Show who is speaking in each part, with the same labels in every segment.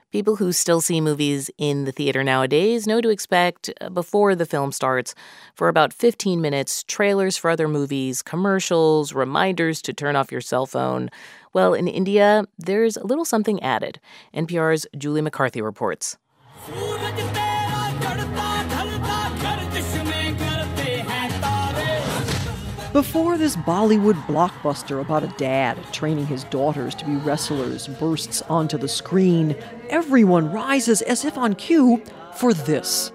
Speaker 1: People who still see movies in the theater nowadays know to expect, before the film starts, for about 15 minutes, trailers for other movies, commercials, reminders to turn off your cell phone. Well, in India, there's a little something added. NPR's Julie McCarthy reports.
Speaker 2: Before this Bollywood blockbuster about a dad training his daughters to be wrestlers bursts onto the screen, everyone rises as if on cue for this.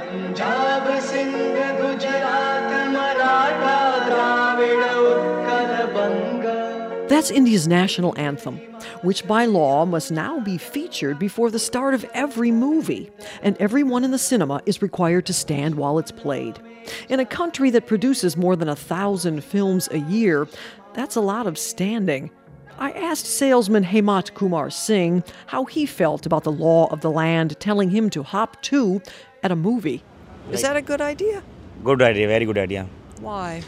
Speaker 2: That's India's national anthem, which by law must now be featured before the start of every movie, and everyone in the cinema is required to stand while it's played. In a country that produces more than 1,000 films a year, that's a lot of standing. I asked salesman Hemat Kumar Singh how he felt about the law of the land telling him to hop to at a movie. Is that a good idea?
Speaker 3: Good idea, very good idea.
Speaker 2: Why?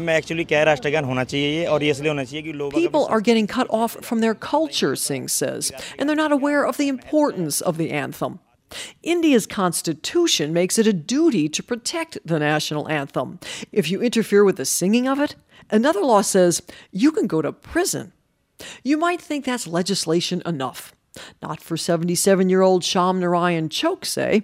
Speaker 3: People
Speaker 2: are getting cut off from their culture, Singh says, and they're not aware of the importance of the anthem. India's constitution makes it a duty to protect the national anthem. If you interfere with the singing of it, another law says you can go to prison. You might think that's legislation enough. Not for 77-year-old Sham Narayan Chokse.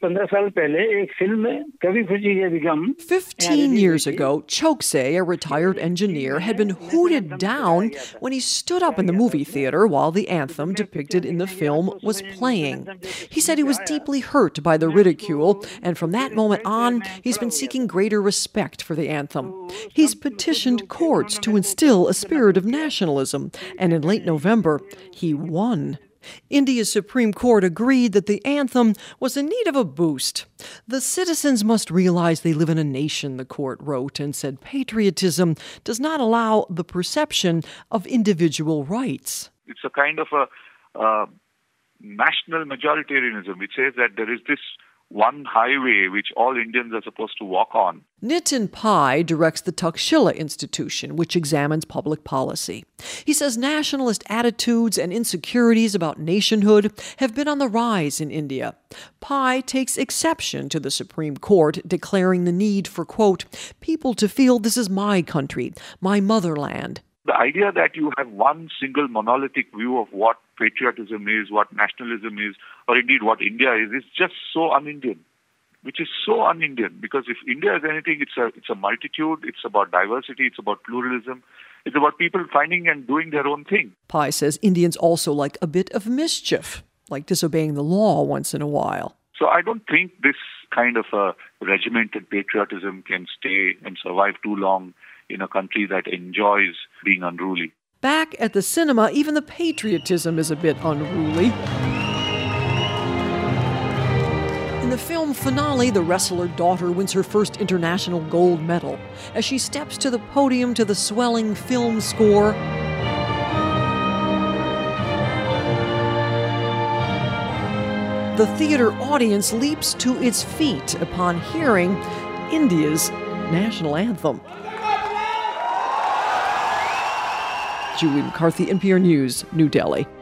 Speaker 2: 15 years ago, Chokse, a retired engineer, had been hooted down when he stood up in the movie theater while the anthem depicted in the film was playing. He said he was deeply hurt by the ridicule, and from that moment on, he's been seeking greater respect for the anthem. He's petitioned courts to instill a spirit of nationalism, and in late November, he won. India's Supreme Court agreed that the anthem was in need of a boost. The citizens must realize they live in a nation, the court wrote, and said patriotism does not allow the perception of individual rights.
Speaker 4: It's a kind of a national majoritarianism, which says that there is this one highway which all Indians are supposed to walk on.
Speaker 2: Nitin Pai directs the Takshila Institution, which examines public policy. He says nationalist attitudes and insecurities about nationhood have been on the rise in India. Pai takes exception to the Supreme Court declaring the need for, quote, people to feel this is my country, my motherland.
Speaker 4: The idea that you have one single monolithic view of what patriotism is, what nationalism is, or indeed what India is just so un-Indian, which is so un-Indian. Because if India is anything, it's a multitude, it's about diversity, it's about pluralism, it's about people finding and doing their own thing.
Speaker 2: Pai says Indians also like a bit of mischief, like disobeying the law once in a while.
Speaker 4: So I don't think this kind of a regimented patriotism can stay and survive too long in a country that enjoys being unruly.
Speaker 2: Back at the cinema, even the patriotism is a bit unruly. In the film finale, the wrestler daughter wins her first international gold medal. As she steps to the podium to the swelling film score, the theater audience leaps to its feet upon hearing India's national anthem. Julie McCarthy, NPR News, New Delhi.